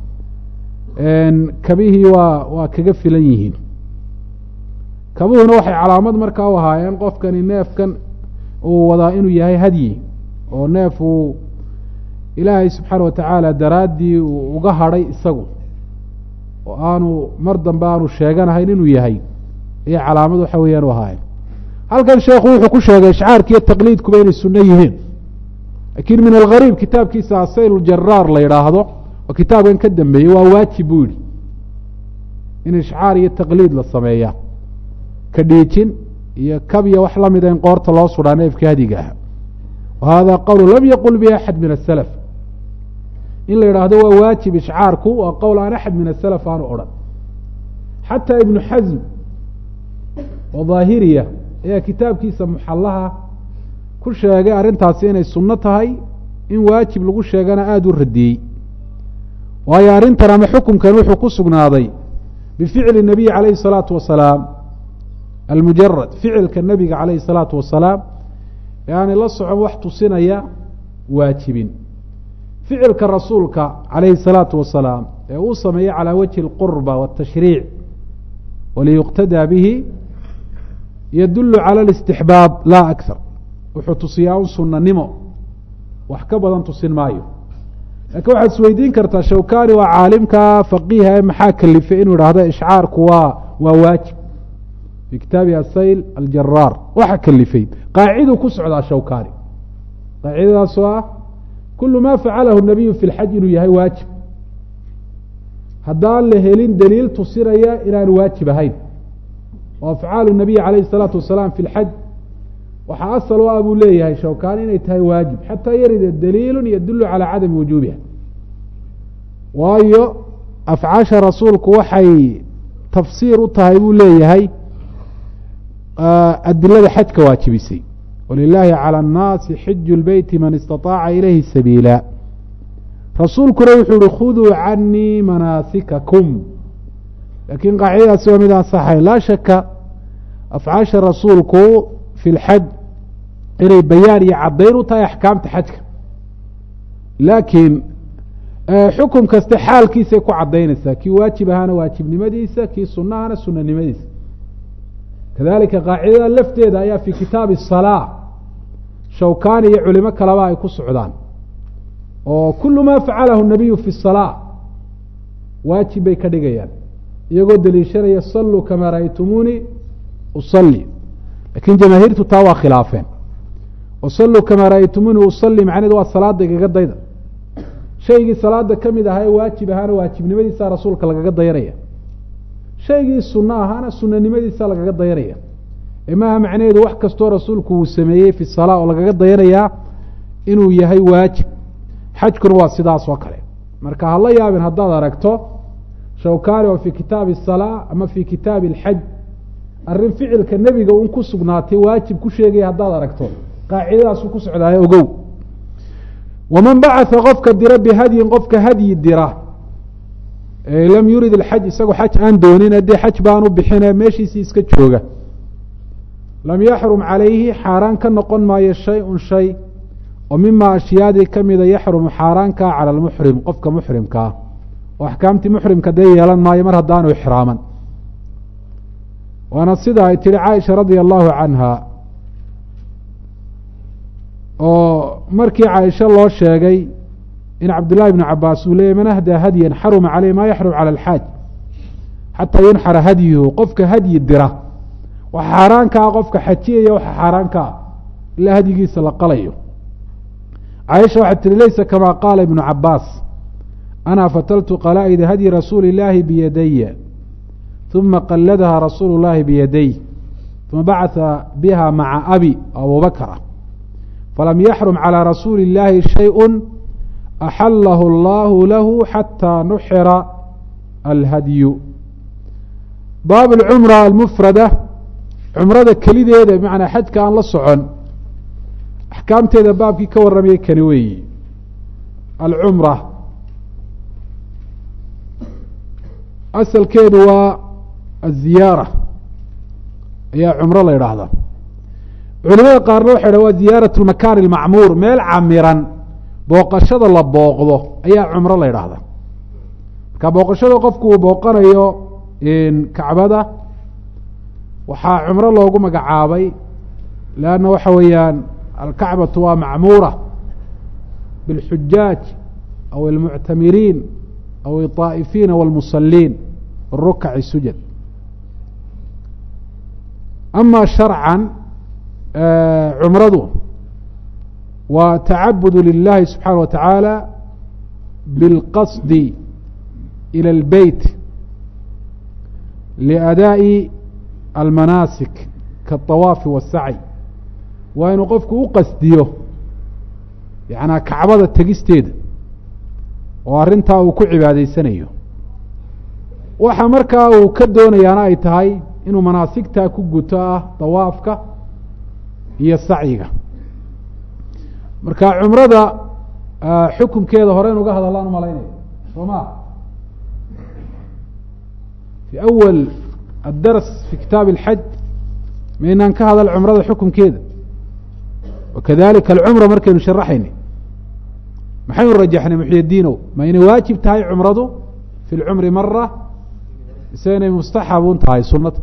kabihii waa kaga filan yihiin kabuhuna waxay calaamad markaa u ahaayeen qofkani neefkan uu wadaa inuu yahay hadyi oo neef uu ilaahay subxaana watacaala daraaddii uu uga hadhay isagu oo aanu mar dambe aanu sheeganahayn inuu yahay ayay calaamad waxa weeyaan u ahaayeen halkan sheekhu wuxuu ku sheegay ishcaarkiiyo taqliidkuba inay sunno yihiin laakiin min algariib kitaabkiisa asayl jaraar la yidhaahdo oo kitaabkan ka dambeeyey waa waajib buu yihi in ishcaar iyo taqliid la sameeya ka dhiijin iyo kab iyo wax lamida in qoorta loo sudhaa neefkii hadiga aha wahada qowl lam yaqul bi axad min asalaf in la yidhaahdo waa waajib ishcaarku waa qowl aan axad min asalaf aanu odhan xataa ibnu xasm oo daahiriya ayaa kitaabkiisa muxallaha ku sheegay arrintaasi inay sunno tahay in waajib lagu sheegana aada u radiyey waayo arrintan ama xukunkan wuxuu ku sugnaaday bificli nabiyi calayhi الsalaatu wasalaam almujarad ficilka nabiga calayhi الsalaatu wasalaam ee aanay la socon wax tusinaya waajibin ficilka rasuulka calayhi الsalaatu wasalaam ee uu sameeyey calى wajhi اlqurba wالtashriic waliyuqtadaa bihi yadulu calى الاstixbaab laa akar wuxuu tusiyaa un sunanimo wax ka badan tusin maayo lakin waxaad isweydiin kartaa shawkani waa caalimka faqiiha maxaa kalifay inuu ihahdo ishcaarku waa waajib fi kitaabi asayl aljaraar waxa kalifay qaaciduu ku socdaa shawkani qaacidadaasoo ah kulu ma facalahu nabiyu fi lxaj inuu yahay waajib haddaan la helin daliil tusinaya inaanu waajib ahayn oo afcaalu nabiy calayh الsalaatu wasalaam fi lxaj waxaa asal u ah buu leeyahay shawkani inay tahay waajib xataa yarida daliilu yadulu calى cadami wujuubiha waayo afcaasha rasuulku waxay tafsiir u tahay buu leeyahay adilada xajka waajibisay walilahi calى الnaasi xiju اlbeyti man istaطaaca ilayhi sabiila rasuulkuna wuxuu uhi khuduu canii manaasikakum lakin qaacidadaasi waa mid aan saxayn laa shaka afcaasha rasuulku fi lxaj inay bayaan iyo caddayn u tahay axkaamta xajka laakiin xukum kaste xaalkiisay ku caddaynaysaa kii waajib ahaana waajibnimadiisa kii sunahana sunanimadiisa kadalika qaacidada lafteeda ayaa fi kitaabi الsalaa shawkani iyo culimo kaleba ay ku socdaan oo kulu ma facalahu الnabiyu fi الsalaa waajib bay ka dhigayaan iyagoo daliishanaya saluu kama ra'aytumuuni usalli lakin jamaahiirtu taa waa khilaafeen oo saluu kama ra'aytumuuni usalli macneedu waa salaada igaga dayda shaygii salaada kamid ahaa ee waajib ahaana waajibnimadiisa rasuulka lagaga dayanaya shaygii suno ahaana sunanimadiisa lagaga dayanaya maaha macnaheedu wax kastoo rasuulku uu sameeyey fi salaa oo lagaga dayanayaa inuu yahay waajib xajkuna waa sidaas oo kale marka hala yaabin haddaad aragto shawkani oo fi kitaabi الsalaa ama fi kitaabi اlxaj arrin ficilka nebiga un ku sugnaatay waajib ku sheegaya haddaad aragto qaacidadaasu ku socdaayo ogow waman bacatha qofka dira bihadyin qofka hadyi dira lam yurid اlxaj isagoo xaj aan doonin haddii xaj baanu bixine meeshiisii iska jooga lam yaxrum calayhi xaaraan ka noqon maayo shay-un shay oo mima ashyaadii kamida yaxrumu xaaraanka cala lmuxrim qofka muxrimkaa oo axkaamtii muxrimka dee yeelan maayo mar haddaanu ixraaman waana sida ay tihi caaisha radia allahu canha oo markii caaisha loo sheegay in cabdullahi bnu cabaas uu leeyay man ahdaa hadyan xaruma caleyh ma yaxrum cala alxaaj xataa yunxara hadyuhu qofka hadyi dira waxa xaaraankaa qofka xajiyaya waxa xaaraankaa ilaa hadyigiisa la qalayo caaisha waxay tihi laysa kama qaala ibnu cabaas ana fataltu qalaa'ida hadyi rasuuli illaahi biyadaya uma qaladaha rasuulu llahi biyaday uma bacatha biha maca abi abubakra falam yaxrum calى rasuuli اllaahi shayءu axalahu allahu lahu xataa nuxira alhadyu baab اlcumra almufrada cumrada kelideeda bimacnaa xajka aan la socon axkaamteeda baabkii ka warramayay kani weeyi alcumra asalkeedu waa aziyaara ayaa cumro la yidhaahdaa culimada qaarna waxay dhaha waa ziyaaraة اlmakaan اlmacmuur meel camiran booqashada la booqdo ayaa cumro la yidhaahdaa marka booqashada qofku uu booqanayo kacbada waxaa cumro loogu magacaabay leanna waxa weeyaan alkacbatu waa macmuura biاlxujaaj aw اlmuctamiriin aw الطaa'ifiina wاlmusaliin rukaci sujad ama sharcan cumradu waa tacabud lilahi subxaana wa tacaala biاlqasdi ilى اlbeyt liadaaءi almanaasik kaالطawaafi waالsacي waa inuu qofku u qasdiyo yanaa kacbada tegisteeda oo arrintaa uu ku cibaadaysanayo waxa markaa uu ka doonayaana ay tahay inuu manaasigtaa ku guto ah dawaafka iyo sacyiga marka cumrada xukunkeeda horeyn uga hadallaan umalaynaya soo ma fi awal addars fi kitaabi اlxaj maynaan ka hadal cumrada xukunkeeda wakadalika alcumra markaynu sharaxayna maxaynu rajaxnay muxyidiinow ma inay waajib tahay cumradu fi lcumri mara mise inay mustaxabun tahay sunada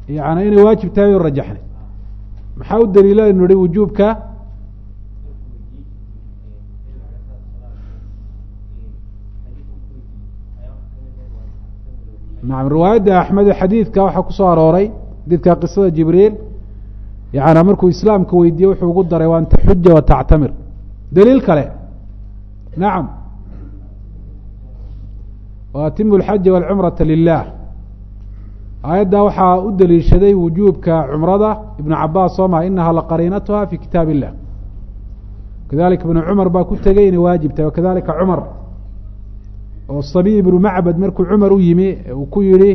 yani inay waajib tahay o rajaxnay maxaa u daliila inu hi wujuubka nacam riwaayadda axmed xadiidka waxaa ku soo arooray xadiidka qisada jibriil yani markuu islaamka weydiiyey wuxuu ugu daray wa an taxuja wa tactamir daliil kale nacam وأtimu الxaja والcumraةa lilah aayaddaa waxaa u deliishaday wujuubka cumrada ibnu cabaas soo maha inaha laqariinatuha fi kitaab الlah kadalika ibnu cumar baa ku tegey inay waajib tahay wakadalika cumar oo sabiy ibnu macbad markuu cumar u yimi uu ku yihi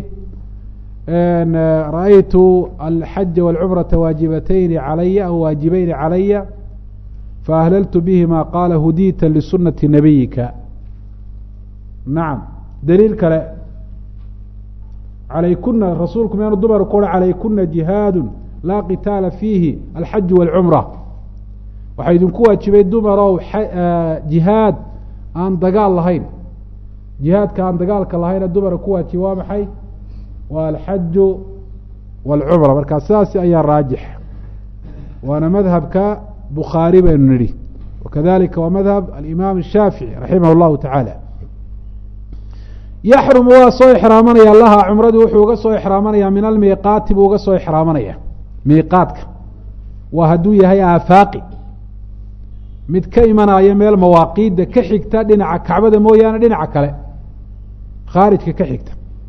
ra'aytu alxaja والcumraةa waajibatayni calaya aw waajibayni calaya faahlaltu bihima qaala hudita lisunati nabiyika nacam daliil kale عalaykuna rasuulku meanu dumar ku oha عalaykuna جihaad laa qitaala fiihi alxaj والcumra waxaa idinku waajibay dumarow jihaad aan dagaal lahayn jihaadka aan dagaalka lahayna dumara ku waajiba waa maxay waa alxaju والcumra markaa sidaas ayaa raajix waana madhabka bukhaari baynu nidhi wakadalika waa madhab alimaam الshaafiعي raximah الlahu taعaalى yaxrumu waa soo ixraamanaya laha cumradii wuxuu uga soo ixraamanaya min almiiqaati buu uga soo ixraamanaya miiqaadka waa hadduu yahay aafaaqi mid ka imanaya meel mawaaqiidda ka xigta dhinaca kacbada mooyaane dhinaca kale khaarijka ka xigta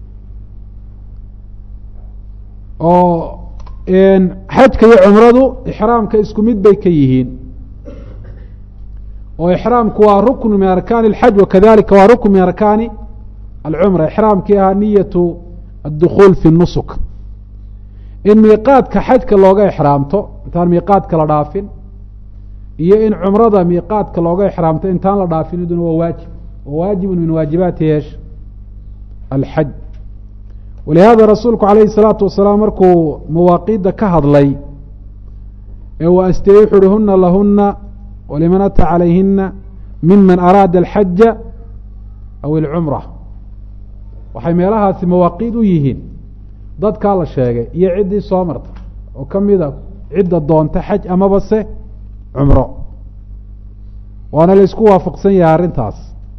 oo xajka iyo cumradu ixraamka isku mid bay ka yihiin oo ixraamku waa ruknu min arkaani اlxaj wakadalika waa rukn min arkaani alcumra ixraamkii ahaa niyatu addukuul fi nusuk in miiqaadka xajka looga ixraamto intaan miiqaadka la dhaafin iyo in cumrada miiqaadka looga ixraamto intaan la dhaafin iduna waa waajib wa waajibu min waajibaati yeesh alxaj walihada rasuulku calayhi الsalaatu wasalaam markuu mawaaqiidda ka hadlay ee uu asteeyey wuxu uhi huna lahuna waliman ata calayhina miman araada alxaja aw ilcumra waxay meelahaasi mawaaqiid u yihiin dadkaa la sheegay iyo ciddii soo marta oo ka mida cidda doonta xaj amaba se cumro waana la isku waafaqsan yahay arrintaas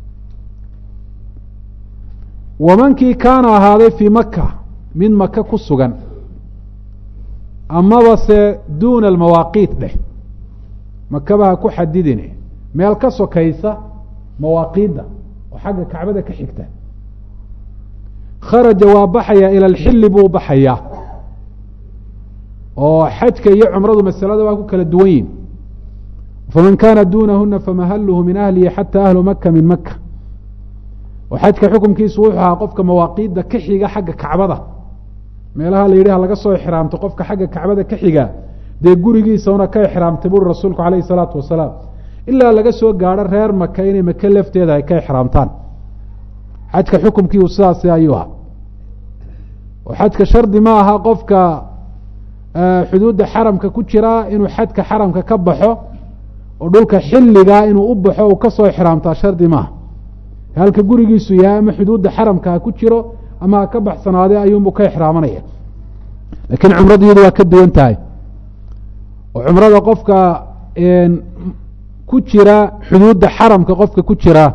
wamankii kaana ahaaday fii maka mid maka ku sugan amaba se duuna almawaaqiit dheh makaba ha ku xadidine meel ka sokaysa mawaaqiidda oo xagga kacbada ka xigta kharaja waa baxaya ila alxili buu baxayaa oo xajka iyo cumradu masalada waa ku kala duwan yihin faman kaana dunahuna famahaluhu min ahlihi xata ahlu maka min maka oo xajka xukumkiisu wuxuu ahaa qofka mawaaqiidda ka xiga xagga kacbada meelaha la yidhi ha laga soo ixraamto qofka xagga kacbada ka xiga dee gurigiisa una ka ixraamtay buri rasuulku calayhi الsalaatu wasalaam ilaa laga soo gaadho reer maka inay maka lafteeda ay ka ixraamtaan xajka xukumkiiu sidaasi ayuu ahaa oo xajka shardi ma aha qofka xuduudda xaramka ku jiraa inuu xajka xaramka ka baxo oo dhulka xilligaa inuu u baxo uu ka soo ixraamtaa shardi maaha halka gurigiisu yahay ama xuduudda xaramka ha ku jiro ama ha ka baxsanaadee ayuunbu ka ixraamanaya laakiin cumradu iyadu waa ka duwan tahay oo cumrada qofka ku jira xuduudda xaramka qofka ku jiraa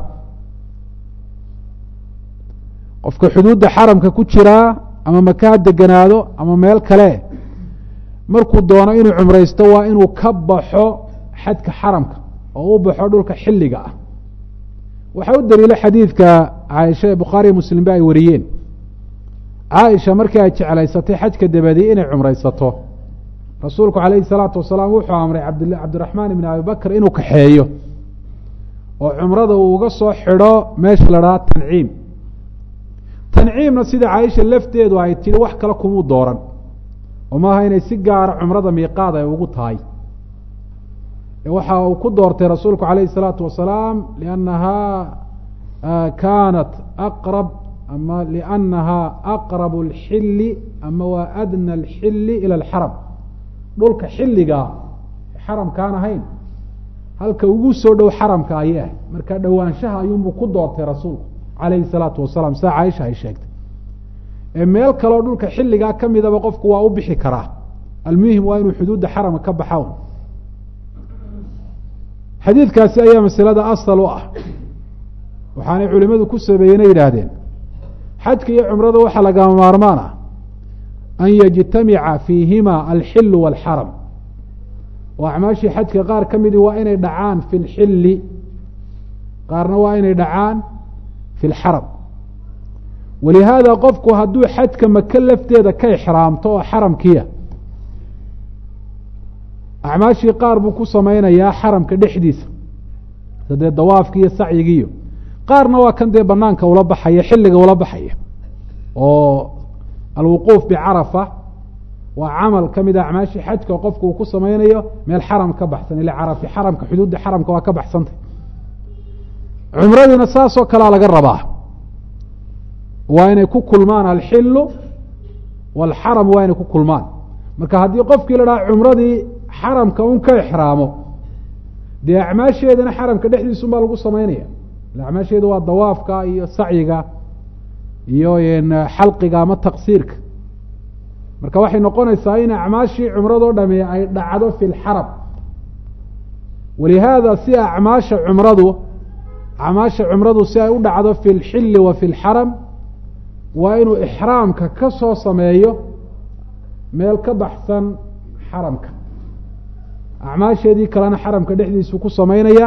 qofka xuduudda xaramka ku jiraa ama maka ha deganaado ama meel kale markuu doono inuu cumraysto waa inuu ka baxo xadka xaramka oo u baxo dhulka xilliga ah waxaa u daliila xadiidka caaisha ee bukhaariya muslim ba ay wariyeen caaisha markii ay jeclaysatay xajka dabadii inay cumraysato rasuulku calayhi salaatu wasalaam wuxuu amray cabdiraxmaan ibn abi bakr inuu kaxeeyo oo cumrada uu uga soo xidho meesha la dhaha tanciim tanciimna sida caaisha lafteedu ay tihi wax kale kumuu dooran oo maaha inay si gaara cumrada miiqaad ay ugu tahay waxa uu ku doortay rasuulku calayhi الsalaatu wasalaam liannaha kaanat aqrab ama liannaha aqrab اlxili ama waa adna اlxili ilى اlxaram dhulka xilligaa xaramkaan ahayn halka ugu soo dhow xaramka ayay ahay marka dhowaanshaha ayuunbuu ku doortay rasuulku calayhi الsalaatu wasalaam saa caaisha ay sheegtay meel kaloo dhulka xilligaa ka midaba qofku waa u bixi karaa almuhim waa inuu xuduudda xarama ka baxawn xadiidkaasi ayaa masalada asal u ah waxaanay culimadu ku sameeyeen yidhaahdeen xajka iyo cumrada waxaa lagama maarmaan ah an yajtamica fiihima alxilu wاlxaram oo acmaashii xajka qaar ka midii waa inay dhacaan fi lxili qaarna waa inay dhacaan fi lxaram walihaada qofku hadduu xajka maka lafteeda ka ixraamto oo xaramkiia acmaashii qaar buu ku samaynayaa xaramka dhexdiisa sadee dawaafki iyo sacyigiiyo qaarna waa kan dee banaanka ula baxaya xilliga ula baxaya oo alwuquuf bicarafa waa camal ka mid a acmaashii xajka qofku uu ku samaynayo meel xaram ka baxsan ila carafi xaramka xuduudda xaramka waa ka baxsantay cumradiina saasoo kalea laga rabaa waa inay ku kulmaan alxilu waalxaram waa inay ku kulmaan marka haddii qofkii la dhaha cumradii xaramka un ka ixraamo dee acmaasheedana xaramka dhexdiisun baa lagu samaynaya acmaasheedu waa dawaafka iyo sacyiga iyo xalqiga ama taqsiirka marka waxay noqonaysaa in acmaashii cumradoo dhami ay dhacdo fi lxaram walihaada si acmaasha cumradu si ay u dhacdo fi lxili wa fi lxaram waa inuu ixraamka ka soo sameeyo meel ka baxsan xaramka acmaasheedii kalena xaramka dhexdiisu ku samaynaya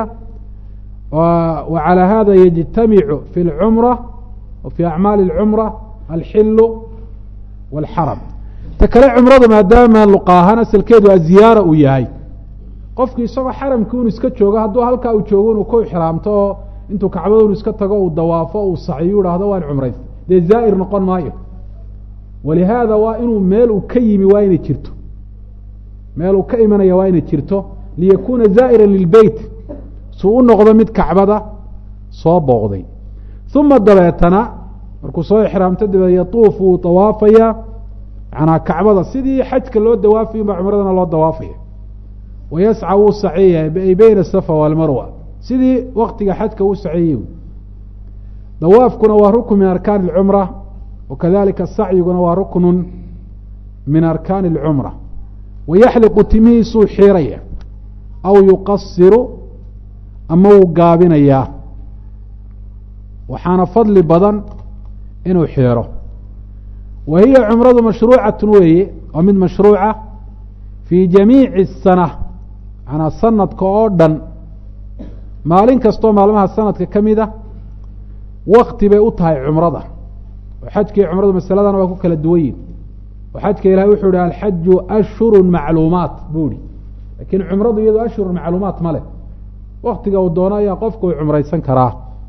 wa calى hada yجtamicu fi اlcumra wa fi acmaali اlcumra alxilu wاlxaram ta kale cumradu maadaama luqaahaan asalkeedu aziyaara uu yahay qofku isagoo xaramkii un iska joogo hadduu halkaa uu joogo inuu ku ixraamto oo intuu kacbada un iska tago uu dawaafo uu sacyu idhaahdo waan cumraysta dee zaa'ir noqon maayo walihaada waa inuu meel uu ka yimi waa inay jirto meel uu ka imanaya waa inay jirto liyakuuna zaa'ira lilbeyt suu u noqdo mid kacbada soo booqday uma dabeetana markuu soo ixraamto dabeed yatuuf wuu dawaafaya manaa kacbada sidii xajka loo dawaafayin baa cumradana loo dawaafaya wayasca wuu saciya ay beyna asafa waalmarwa sidii waktiga xajka uu sacieyey dawaafkuna waa rukn min arkaani اlcumra wakadalika sacyiguna waa ruknu min arkaani اlcumra wayaxliqu timihiisuu xiiraya aw yuqasiru ama wuu gaabinayaa waxaana fadli badan inuu xiiro wa hiya cumradu mashruucatun weeye waa mid mashruuca fii jamiici الsana manaa sanadka oo dhan maalin kastoo maalmaha sanadka ka mid a wakti bay u tahay cumrada oo xajkii cumradu masaladana waa ku kala duwan yihin oo xajka ilahay wuxuu ihi alxaju ashhuru macluumaat buu ihi lakiin cumradu iyado ashhuru macluumaat ma leh waktiga uu doono ayaa qofku uu cumraysan karaa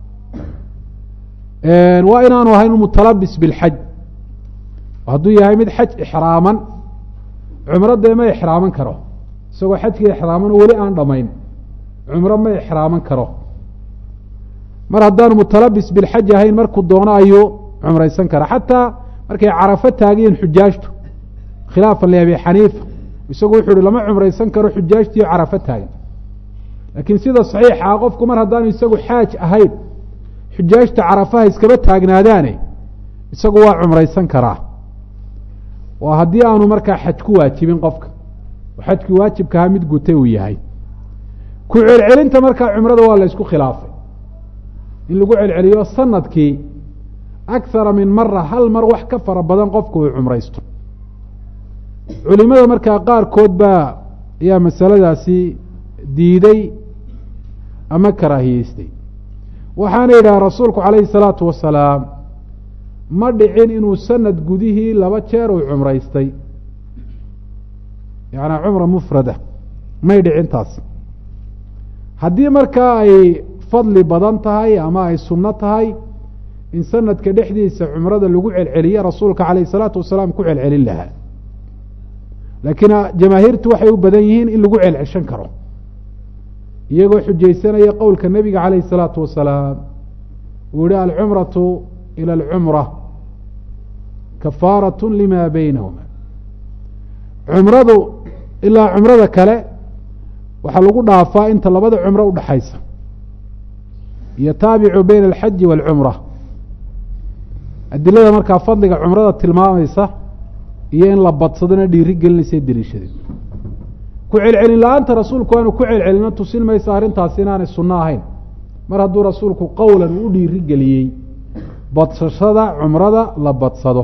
waa inaanu ahayn mutalabis bilxaj hadduu yahay mid xaj ixraaman cumradee ma ixraaman karo isagoo xajkii ixraaman weli aan dhamayn cumro ma ixraaman karo mar haddaanu mutalabis bilxaj ahayn markuu doono ayuu cumraysan karaa xataa markay carafo taagayiin xujaajtu khilaafan liabi xaniifa isagu wuxuu uhi lama cumraysan karo xujaajtiio carafo taagan laakiin sida saxiixa qofku mar haddaanu isagu xaaj ahayn xujaajta carafaha iskaba taagnaadaane isagu waa cumraysan karaa waa haddii aanu markaa xaj ku waajibin qofka oo xajkii waajibkahaa mid gutay uu yahay ku celcelinta markaa cumrada waa la ysku khilaafay in lagu celceliyo sanadkii akhara min mara hal mar wax ka fara badan qofku uu cumraysto culimada markaa qaarkood baa ayaa masaladaasi diiday ama karaahiyeystay waxaana yidhaha rasuulku calayhi الsalaatu wasalaam ma dhicin inuu sanad gudihii 2 jeer uu cumraystay yaani cumra mufrada may dhicin taas haddii markaa ay fadli badan tahay ama ay sunno tahay in sanadka dhexdiisa cumrada lagu celceliye rasuulka calayhi الsalaatu wasalaam ku celcelin lahaa laakiin jamaahiirtu waxay u badan yihiin in lagu celceshan karo iyagoo xujaysanaya qowlka nebiga calayhi الsalaatu wasalaam uu yihi alcumratu ilى alcumra kafaaraة lima baynahuma cumradu ilaa cumrada kale waxaa lagu dhaafaa inta labada cumro udhaxaysa yataabicu bayna alxaji wاlcumra adilada markaa fadliga cumrada tilmaamaysa iyo in la badsadona dhiiri gelinaysa deliishadeen ku celcelin la-aanta rasuulku aanu ku celcelino tusin maysa arrintaasi inaanay sunno ahayn mar hadduu rasuulku qowlan uu u dhiiri geliyey badsashada cumrada la badsado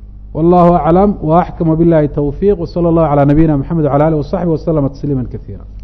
wallahu aclam wa axkama billahi towfiiq wsala allahu calaa nabiyina mxamed wcala alih wasaxbi waslama tasliima kaiira